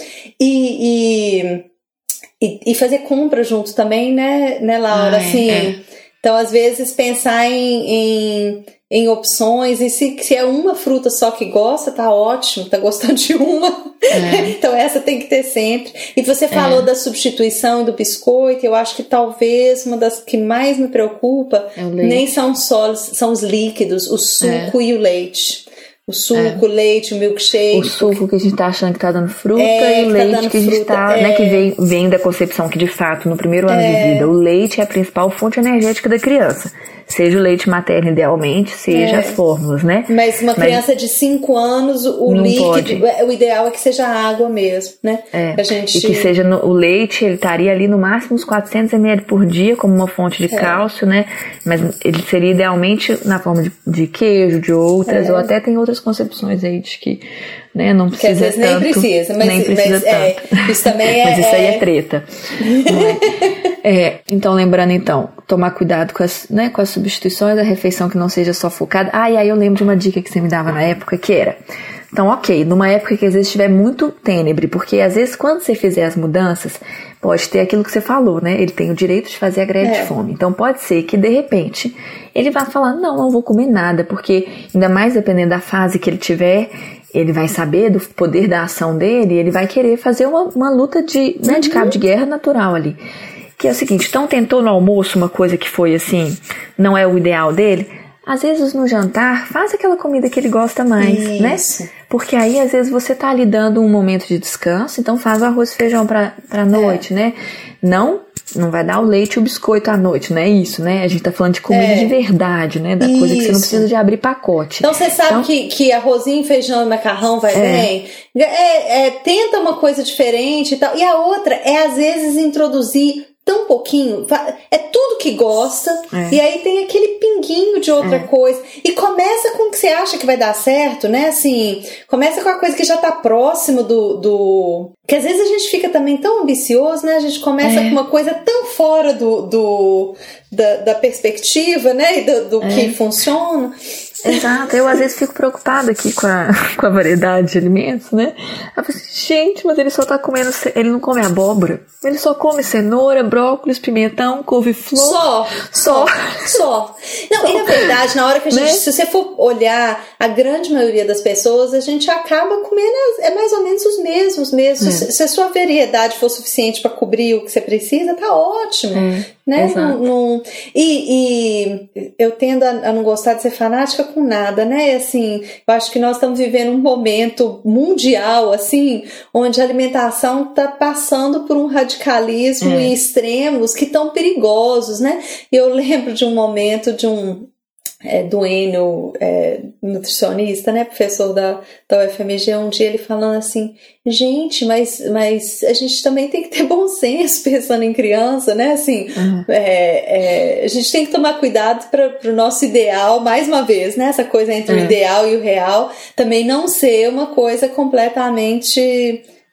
E, e, e, e fazer compra junto também, né, né Laura? Ai, assim, é. Então, às vezes, pensar em... em em opções, e se, se é uma fruta só que gosta, tá ótimo, tá gostando de uma, é. Então essa tem que ter sempre. E você falou é. da substituição do biscoito, eu acho que talvez uma das que mais me preocupa é nem são só, são os líquidos, o suco é. e o leite. O suco, o é. leite, o milkshake. O suco que a gente tá achando que tá dando fruta é, e o leite tá que a gente fruta, tá, é. né, que vem, vem da concepção que de fato no primeiro ano é. de vida o leite é a principal fonte energética da criança. Seja o leite materno idealmente, seja é. as fórmulas, né? Mas uma criança Mas de cinco anos, o líquido, pode. o ideal é que seja água mesmo, né? É. A gente... E que seja no, o leite, ele estaria ali no máximo uns quatrocentos mililitros por dia como uma fonte de é. cálcio, né? Mas ele seria idealmente na forma de, de queijo, de outras, é. ou até tem outras concepções aí de que, né, não precisa que às vezes tanto. Nem precisa, mas, nem precisa mas tanto. É, isso também é... mas isso aí é treta. é? É, então, lembrando então, tomar cuidado com as, né, com as substituições, a refeição que não seja só focada. Ah, e aí eu lembro de uma dica que você me dava na época, que era, então, ok, numa época que às vezes estiver muito tênebre, porque às vezes quando você fizer as mudanças, pode ter aquilo que você falou, né, ele tem o direito de fazer a greve é. de fome, então pode ser que de repente ele vá falar, não, não vou comer nada, porque ainda mais dependendo da fase que ele tiver, ele vai saber do poder da ação dele, e ele vai querer fazer uma, uma luta de, né, de cabo de guerra natural ali. Que é o seguinte, então tentou no almoço uma coisa que foi assim, não é o ideal dele, às vezes no jantar, faz aquela comida que ele gosta mais, Isso. né? Porque aí às vezes você tá ali dando um momento de descanso, então faz o arroz e feijão pra, pra noite, é. né? Não, não vai dar o leite e o biscoito à noite, não é isso, né? A gente tá falando de comida é. de verdade, né? Da isso. coisa que você não precisa de abrir pacote. Então você sabe então, que, que arrozinho, feijão e macarrão vai é. bem? É, é, tenta uma coisa diferente e tal. E a outra é às vezes introduzir tão pouquinho, é tudo que gosta, é. e aí tem aquele pinguinho de outra é. coisa, e começa com o que você acha que vai dar certo, né, assim, começa com a coisa que já tá próximo do, do... que às vezes a gente fica também tão ambicioso, né, a gente começa é. com uma coisa tão fora do, do, da, da perspectiva, né, e do, do é. que funciona. Exato, eu às vezes fico preocupada aqui com a, com a variedade de alimentos, né? Eu falo assim, gente, mas ele só tá comendo, ele não come abóbora, ele só come cenoura, brócolis, pimentão, couve-flor. Só, só, só. Não, só. E na verdade, na hora que a gente, né? se você for olhar, a grande maioria das pessoas, a gente acaba comendo, é mais ou menos os mesmos mesmo. É. Se, se a sua variedade for suficiente para cobrir o que você precisa, tá ótimo. É. Né? Não, não... E, e eu tendo a, a não gostar de ser fanática com nada, né? Assim, eu acho que nós estamos vivendo um momento mundial, assim, onde a alimentação está passando por um radicalismo é. e extremos que estão perigosos, né? E eu lembro de um momento de um É, do Enio, é, nutricionista, né, professor da, da U F M G, um dia ele falando assim, gente, mas, mas a gente também tem que ter bom senso pensando em criança, né, assim, uhum. é, é, a gente tem que tomar cuidado para o nosso ideal, mais uma vez, né, essa coisa entre uhum. o ideal e o real, também não ser uma coisa completamente...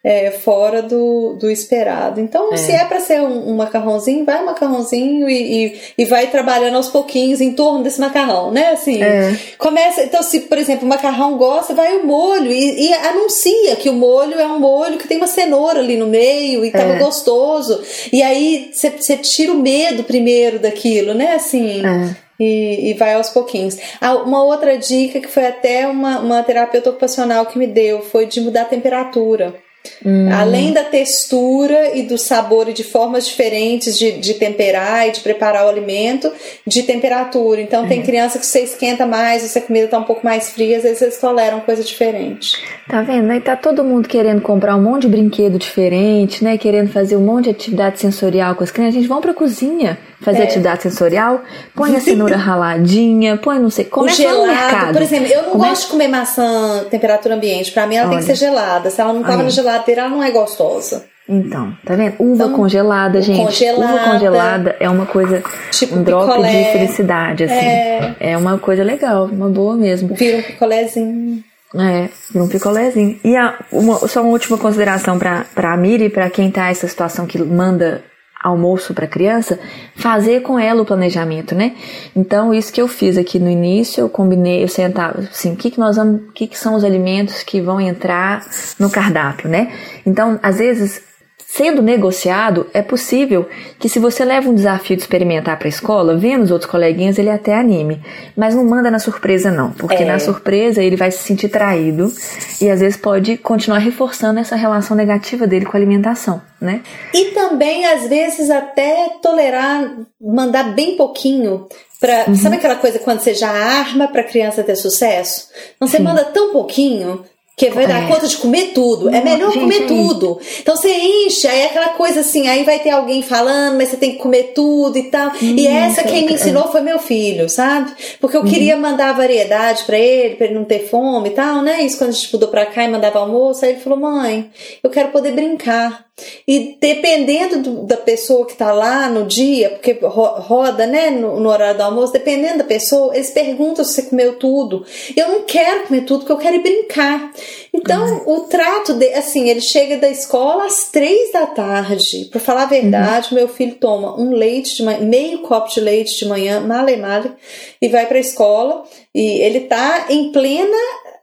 é, fora do, do esperado. Então, é. se é para ser um, um macarrãozinho, vai um macarrãozinho e, e, e vai trabalhando aos pouquinhos em torno desse macarrão, né? Assim, é. começa. Então, se, por exemplo, o macarrão gosta, vai o molho e, e anuncia que o molho é um molho que tem uma cenoura ali no meio e tava é. gostoso. E aí você tira o medo primeiro daquilo, né? Assim. É. E, e vai aos pouquinhos. Ah, uma outra dica que foi até uma, uma terapeuta ocupacional que me deu foi de mudar a temperatura. Hum. Além da textura e do sabor e de formas diferentes de, de temperar e de preparar o alimento, de temperatura. Então, tem é. criança que você esquenta mais, se a comida tá um pouco mais fria, às vezes eles toleram coisa diferente. Tá vendo? Aí tá todo mundo querendo comprar um monte de brinquedo diferente, né? Querendo fazer um monte de atividade sensorial com as crianças. A gente vai pra cozinha fazer é. atividade sensorial, põe a cenoura raladinha, põe não sei, começa gelado, no mercado. Por exemplo, eu não Come... gosto de comer maçã temperatura ambiente. Pra mim ela Olha. tem que ser gelada. Se ela não tava Olha. na geladeira, ela não é gostosa. Então, tá vendo? Uva então, congelada, gente. Congelada, Uva congelada é uma coisa, tipo um drop picolé, de felicidade, assim. É... é uma coisa legal, uma boa mesmo. Vira um picolézinho. É, vira um picolézinho. E a, uma, só uma última consideração pra, pra Miri e pra quem tá nessa situação que manda almoço para criança, fazer com ela o planejamento, né? Então, isso que eu fiz aqui no início, eu combinei, eu sentava, assim, o que que nós vamos, o que que são os alimentos que vão entrar no cardápio, né? Então, às vezes, sendo negociado, é possível que se você leva um desafio de experimentar para a escola, vendo os outros coleguinhas, ele até anime. Mas não manda na surpresa, não. Porque é. na surpresa ele vai se sentir traído e às vezes pode continuar reforçando essa relação negativa dele com a alimentação, né? E também, às vezes, até tolerar, mandar bem pouquinho. Pra, uhum. Sabe aquela coisa quando você já arma para a criança ter sucesso? Então você Sim. manda tão pouquinho que vai dar é. conta de comer tudo. Não, é melhor gente, comer tudo. Então você enche, aí é aquela coisa assim, aí vai ter alguém falando, mas você tem que comer tudo e tal. Hum, e essa quem me ensinou foi meu filho, sabe? Porque eu hum. queria mandar variedade pra ele, pra ele não ter fome e tal, né? Isso quando a gente mudou pra cá e mandava almoço, aí ele falou, mãe, eu quero poder brincar. E dependendo do, da pessoa que tá lá no dia, porque roda, né, no, no horário do almoço, dependendo da pessoa, eles perguntam se você comeu tudo. Eu não quero comer tudo, porque eu quero ir brincar. Então, uhum. o trato, de, assim, ele chega da escola às três da tarde. Pra falar a verdade, uhum. meu filho toma um leite de manhã, meio copo de leite de manhã, male male, e vai pra escola. E ele tá em plena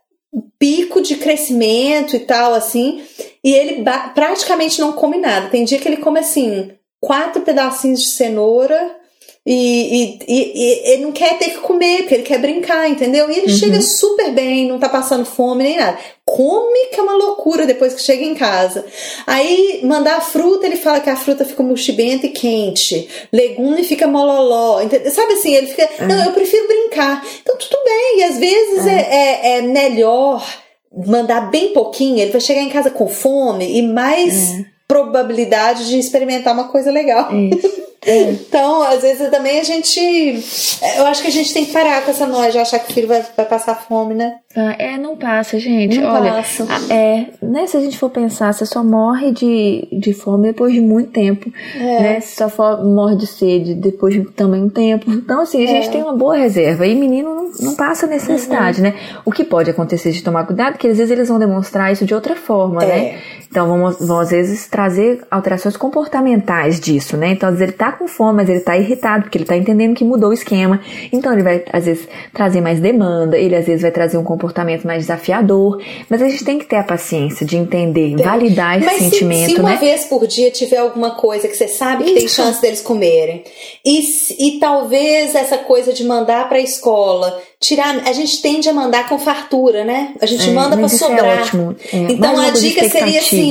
pico de crescimento e tal, assim, e ele praticamente não come nada. Tem dia que ele come, assim, quatro pedacinhos de cenoura e, e, e, e ele não quer ter que comer, porque ele quer brincar, entendeu? E ele uhum. chega super bem, não tá passando fome nem nada. Come, que é uma loucura depois que chega em casa. Aí, mandar a fruta, ele fala que a fruta fica mochibenta e quente. Legume fica mololó. Entendeu? Sabe assim, ele fica... Uhum. Não, eu prefiro brincar. Então, tudo bem. E às vezes uhum. é, é, é melhor mandar bem pouquinho. Ele vai chegar em casa com fome e mais uhum. probabilidade de experimentar uma coisa legal. Isso. É. Então, às vezes também a gente... Eu acho que a gente tem que parar com essa noia de achar que o filho vai, vai passar fome, né? Ah, é, não passa, gente. Não Olha, passa. É, né, se a gente for pensar, você só morre de, de fome depois de muito tempo. É. Né? Você só for, morre de sede depois de também um tempo. Então, assim, a gente é. tem uma boa reserva. E menino não, não passa necessidade, uhum. né? O que pode acontecer de tomar cuidado, que às vezes eles vão demonstrar isso de outra forma, é. né? Então, vão, vão às vezes trazer alterações comportamentais disso, né? Então, às vezes ele tá com fome, mas ele tá irritado, porque ele tá entendendo que mudou o esquema. Então, ele vai, às vezes, trazer mais demanda, ele, às vezes, vai trazer um comportamento mais desafiador. Mas a gente tem que ter a paciência de entender, tem. validar esse mas sentimento, se, se uma né? vez por dia tiver alguma coisa que você sabe que Isso. tem chance deles comerem, e, e talvez essa coisa de mandar pra escola, tirar, a gente tende a mandar com fartura, né? A gente é, manda pra sobrar. É ótimo. É, então, a dica seria assim...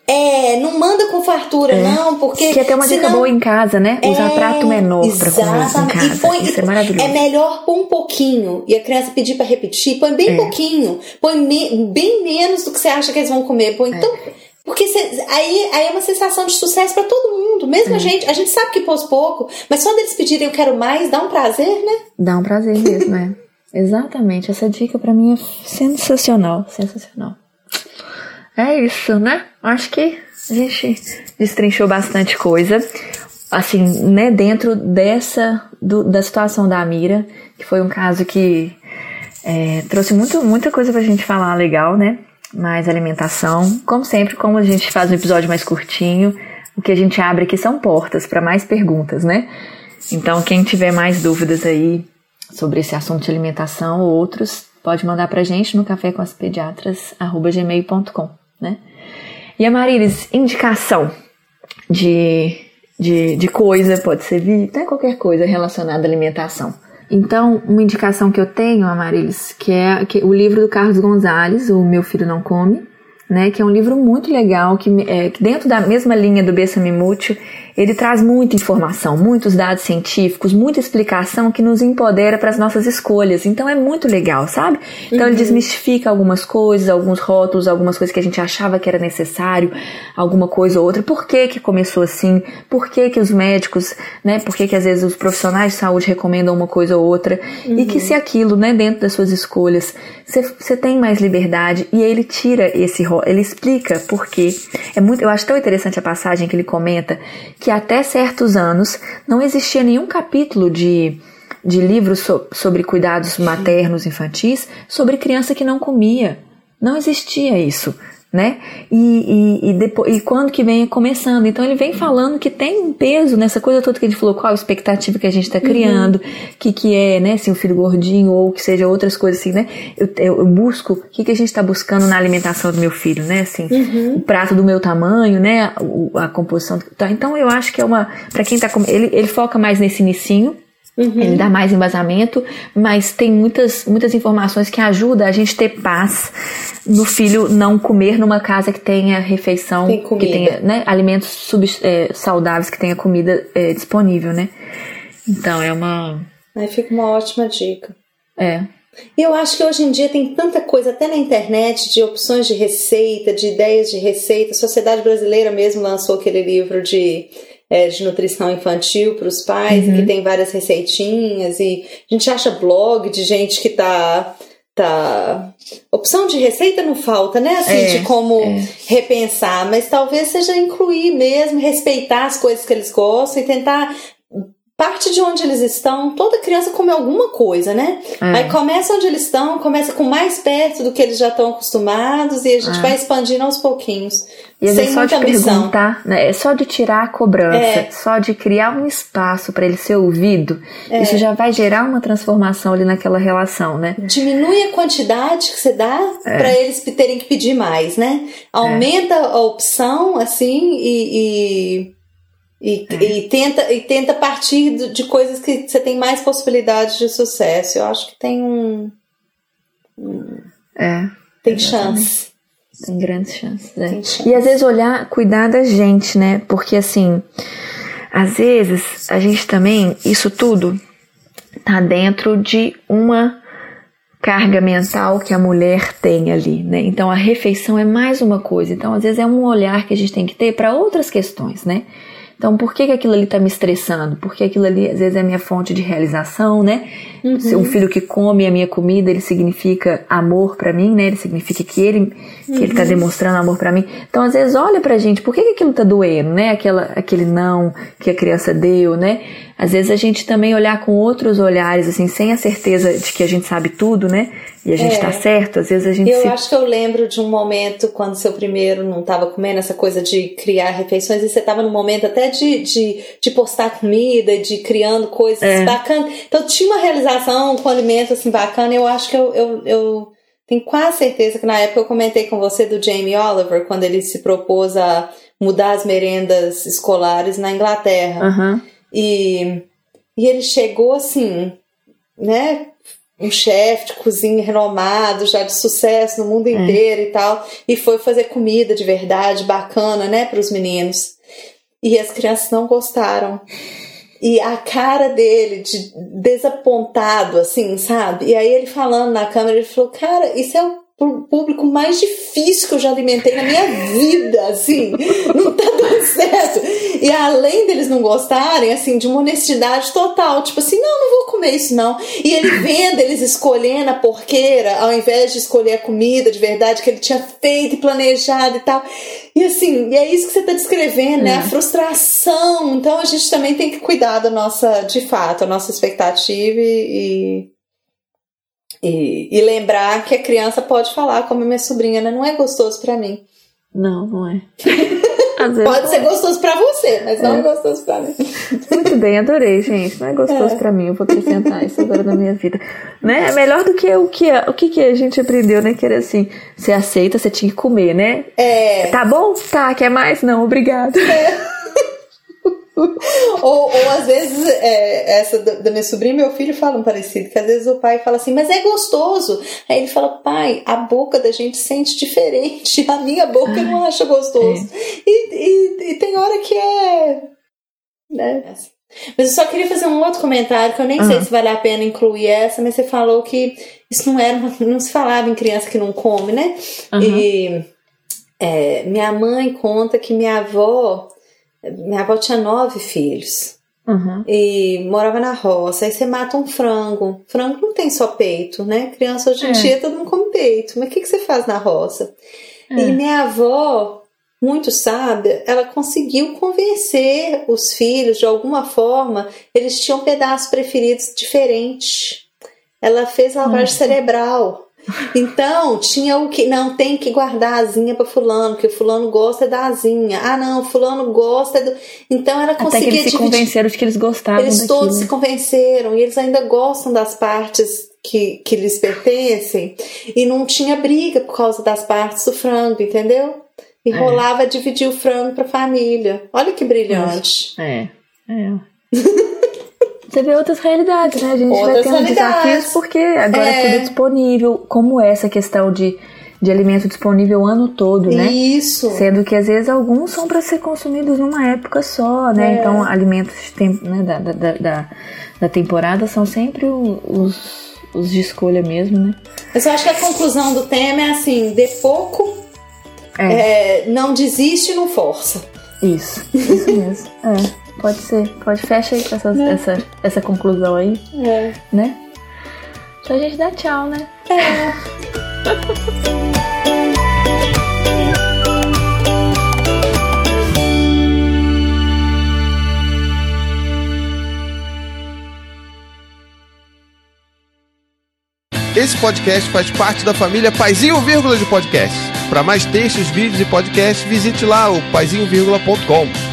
É, não manda com fartura, é. não, porque... Que é até uma dica senão... boa em casa, né? Usar é, prato menor pra comer em casa. E põe, Isso é maravilhoso. É melhor pôr um pouquinho. E a criança pedir pra repetir, põe bem é. pouquinho. Põe me, bem menos do que você acha que eles vão comer. Põe é. então... Porque cê, aí, aí é uma sensação de sucesso pra todo mundo. Mesmo é. a gente. A gente sabe que pôs pouco, mas só deles pedirem eu quero mais, dá um prazer, né? Dá um prazer mesmo, é. Exatamente. Essa dica pra mim é sensacional. Sensacional. É isso, né? Acho que a gente destrinchou bastante coisa, assim, né, dentro dessa, do, da situação da Mira, que foi um caso que é, trouxe muito, muita coisa pra gente falar legal, né? mais alimentação. Como sempre, como a gente faz um episódio mais curtinho, o que a gente abre aqui são portas para mais perguntas, né? Então, quem tiver mais dúvidas aí sobre esse assunto de alimentação ou outros, pode mandar pra gente no café com as pediatras arroba gmail ponto com, né? E a Marilis, indicação de, de, de coisa, pode ser até qualquer coisa relacionada à alimentação. Então, uma indicação que eu tenho, Amarilis, que é que, o livro do Carlos Gonzalez, O Meu Filho Não Come, né, que é um livro muito legal, que, é, que dentro da mesma linha do Bessame Mútil, ele traz muita informação, muitos dados científicos, muita explicação que nos empodera para as nossas escolhas. Então é muito legal, sabe? Então uhum. ele desmistifica algumas coisas, alguns rótulos, algumas coisas que a gente achava que era necessário, alguma coisa ou outra. Por que que começou assim? Por que que os médicos, né? Por que que às vezes os profissionais de saúde recomendam uma coisa ou outra? Uhum. E que se aquilo, né, dentro das suas escolhas, você tem mais liberdade. E aí ele tira esse rótulo, ele explica por quê. É muito, eu acho tão interessante a passagem que ele comenta que até certos anos não existia nenhum capítulo de, de livro so, sobre cuidados maternos infantis sobre criança que não comia. Não existia isso, né? E, e, e, depois, e quando que vem começando? Então ele vem falando que tem um peso nessa coisa toda que a gente falou, qual a expectativa que a gente está criando, uhum. que, que é, né, assim, um filho gordinho ou que seja outras coisas assim, né? Eu, eu, eu busco, o que, que a gente está buscando na alimentação do meu filho, né? Assim, uhum. o prato do meu tamanho, né? A, a composição. Tá? Então eu acho que é uma, para quem tá com, ele, ele foca mais nesse inicinho. Uhum. Ele dá mais embasamento, mas tem muitas, muitas informações que ajudam a gente ter paz no filho não comer numa casa que tenha refeição, tem que tenha, né, alimentos sub, é, saudáveis, que tenha comida é, disponível, né? Então é uma... Aí fica uma ótima dica. É. E eu acho que hoje em dia tem tanta coisa, até na internet, de opções de receita, de ideias de receita. A Sociedade Brasileira mesmo lançou aquele livro de... É, de nutrição infantil para os pais, uhum. que tem várias receitinhas, e a gente acha blog de gente que tá, tá... opção de receita não falta, né? Assim, é, de como é. repensar, mas talvez seja incluir mesmo, respeitar as coisas que eles gostam e tentar... parte de onde eles estão, toda criança come alguma coisa, né? É. Aí começa onde eles estão, começa com mais perto do que eles já estão acostumados e a gente é. vai expandindo aos pouquinhos. E às vezes só de perguntar, né? É só de tirar a cobrança, é. só de criar um espaço para ele ser ouvido, é. isso já vai gerar uma transformação ali naquela relação, né? Diminui a quantidade que você dá é. para eles terem que pedir mais, né? Aumenta é. a opção, assim, e... e... E, é. e, tenta, e tenta partir de, de coisas que você tem mais possibilidades de sucesso. Eu acho que tem um... um é, tem chance. Tem grandes chances. É. Tem chance. E às vezes olhar, cuidar da gente, né? Porque assim, às vezes a gente também, isso tudo tá dentro de uma carga mental que a mulher tem ali, né? Então a refeição é mais uma coisa. Então às vezes é um olhar que a gente tem que ter para outras questões, né? Então, por que que aquilo ali tá me estressando? Porque aquilo ali, às vezes, é a minha fonte de realização, né? Uhum. Se um filho que come a minha comida, ele significa amor pra mim, né? Ele significa que ele, que uhum. ele tá demonstrando amor pra mim. Então, às vezes, olha pra gente, por que que aquilo tá doendo, né? Aquela, aquele não que a criança deu, né? Às vezes, a gente também olhar com outros olhares, assim, sem a certeza de que a gente sabe tudo, né? E a gente é. tá certo, às vezes a gente... Eu se... acho que eu lembro de um momento quando seu primeiro não tava comendo essa coisa de criar refeições e você tava no momento até de, de, de postar comida, de criando coisas é. bacanas. Então tinha uma realização com alimento assim bacana. Eu acho que eu, eu, eu tenho quase certeza que na época eu comentei com você do Jamie Oliver, quando ele se propôs a mudar as merendas escolares na Inglaterra. Uhum. E, e ele chegou assim, né... um chefe de cozinha renomado, já de sucesso no mundo inteiro é. e tal, e foi fazer comida de verdade, bacana, né, para os meninos. E as crianças não gostaram. E a cara dele, de desapontado, assim, sabe? E aí ele falando na câmera, ele falou, cara, isso é o público mais difícil que eu já alimentei na minha vida, assim, não tá dando certo. E além deles não gostarem, assim, de uma honestidade total, tipo assim, não, não vou comer isso não. E ele vendo eles escolhendo a porqueira, ao invés de escolher a comida de verdade que ele tinha feito e planejado e tal. E assim, e é isso que você tá descrevendo, né? A frustração. Então a gente também tem que cuidar da nossa, de fato, a nossa expectativa e... E, e lembrar que a criança pode falar, como a minha sobrinha, né? Não é gostoso pra mim. Não, não é. Pode ser gostoso pra você, mas não é, é gostoso pra mim. Muito bem, adorei, gente. Não é gostoso é. pra mim, eu vou acrescentar isso agora na minha vida. Né? É melhor do que o que, o que, que a gente aprendeu, né? Que era assim, você aceita, você tinha que comer, né? É. Tá bom? Tá, quer mais? Não, obrigado. É. ou, ou às vezes, é, essa da minha sobrinha e meu filho falam parecido, que às vezes o pai fala assim, mas é gostoso. Aí ele fala, pai, a boca da gente sente diferente, a minha boca Ai, não acha gostoso. É. E, e, e tem hora que é... Né? Mas eu só queria fazer um outro comentário, que eu nem uhum. sei se vale a pena incluir essa, mas você falou que isso não era, não se falava em criança que não come, né? Uhum. E é, minha mãe conta que minha avó Minha avó tinha nove filhos. Uhum. E morava na roça. Aí você mata um frango. Frango não tem só peito, né? Criança hoje em é. dia todo mundo come peito. Mas o que, que você faz na roça? É. E minha avó, muito sábia, ela conseguiu convencer os filhos de alguma forma. Eles tinham pedaços preferidos diferentes. Ela fez lavagem Nossa. cerebral. Então, tinha o que... Não, tem que guardar a asinha pra fulano, porque fulano gosta da asinha. Ah, não, fulano gosta do... Então, ela conseguia Até que eles dividir. se convenceram de que eles gostavam Eles daquilo. todos se convenceram. E eles ainda gostam das partes que, que lhes pertencem. E não tinha briga por causa das partes do frango, entendeu? E é. rolava dividir o frango pra família. Olha que brilhante. É, é. Você vê outras realidades, né? A gente outras vai tendo desafios porque agora é. tudo é disponível. Como essa questão de, de alimento disponível o ano todo, né? Isso. Sendo que às vezes alguns são para ser consumidos numa época só, né? É. Então alimentos né, da, da, da, da temporada são sempre os, os de escolha mesmo, né? Mas eu acho que a conclusão do tema é assim, dê pouco, é. É, não desiste e não força. Isso, isso mesmo. É. Pode ser, pode fecha aí com essa, é. essa, essa conclusão aí, é. né? Então a gente dá tchau, né? É. Esse podcast faz parte da família Paizinho Vírgula de Podcast. Para mais textos, vídeos e podcasts, visite lá o paizinho vírgula ponto com.